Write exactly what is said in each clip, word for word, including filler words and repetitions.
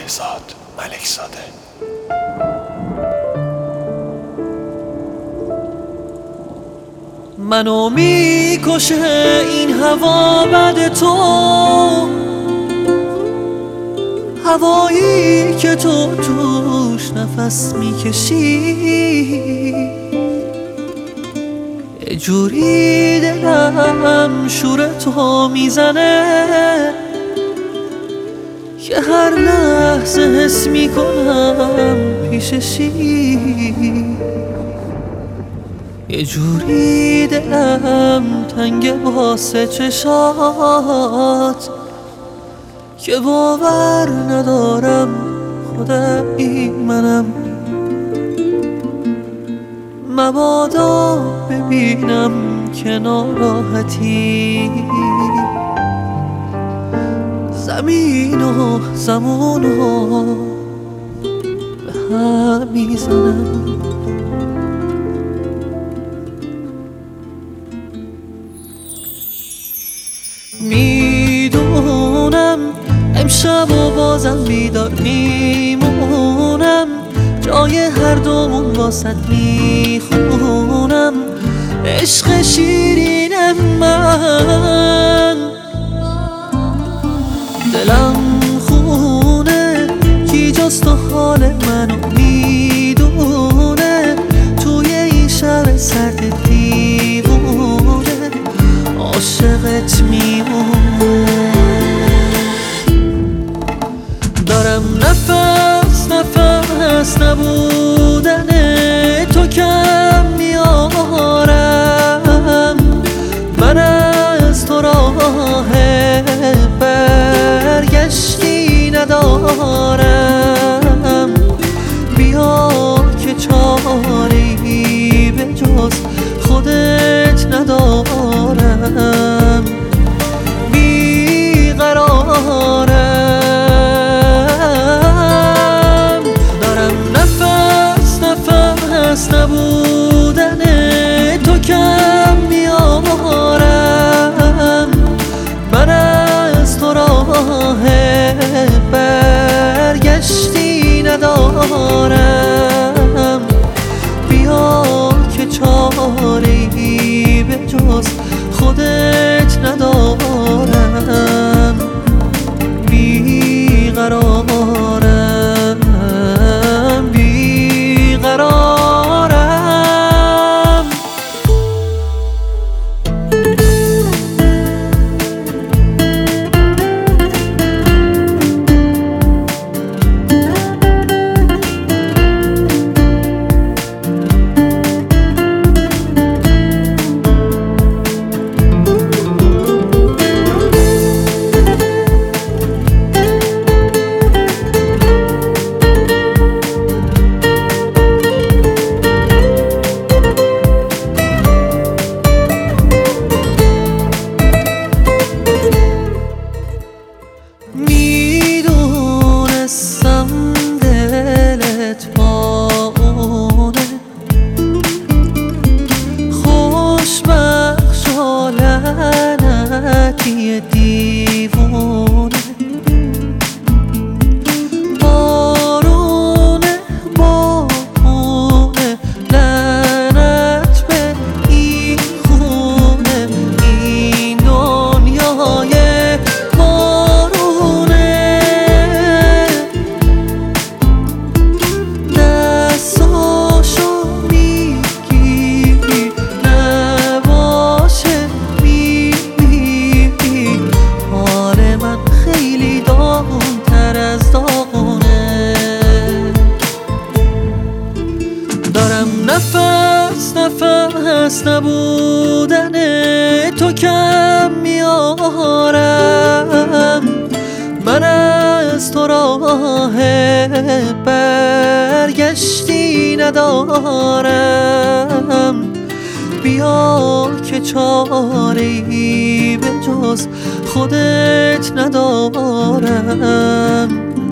بهزاد ملکزاده. منو میکشه این هوا بعد تو، هوایی که تو توش نفس میکشی. یه جوری دلم شور تو میزنه که هر لحظه حس میکنم پیششی. یه جوری دلم تنگ واسه چشات که باور ندارم خدایی منم. مبادا ببینم که ناراحتی، زمین و زمان و به هم میزنم. میدونم امشب و بازم بیدار میمونم، جای هر دومون واسد میخونم. عشق شیرین من، دلم خونه کی جز تو حال منو میدونه. توی این شب سرد دیوونه عاشقت میمونه. دارم نفس نفس نبودن تو کم میارم. من از تو راه برگشتی ندارم. بیا که چاری به جز خودت ندارم. بیقرارم، دارم نفس نفس نبودن تو کم میارم. من از تو راه برگشتی ندارم. بیا که چاری به جز خودت ندارم. بیقرارم بیقرارم. میدونستم دلت با اونه، خوشبخش و لعنتی دیوونه. بارونه بارونه لعنت به این خونه. این دنیای نفس نفس نبودن تو کم میارم. من از تو راه برگشتی ندارم. بیا که چاری به جز خودت ندارم.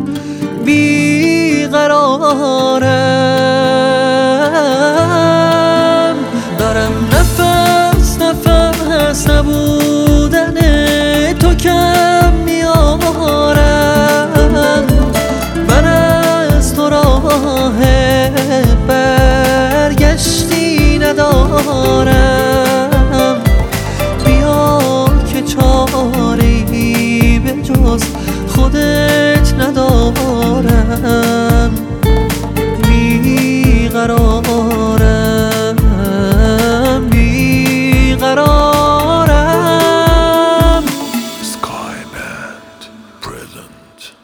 بیقرارم، دارم نفس نفس نبودن تو کم میارم. Island.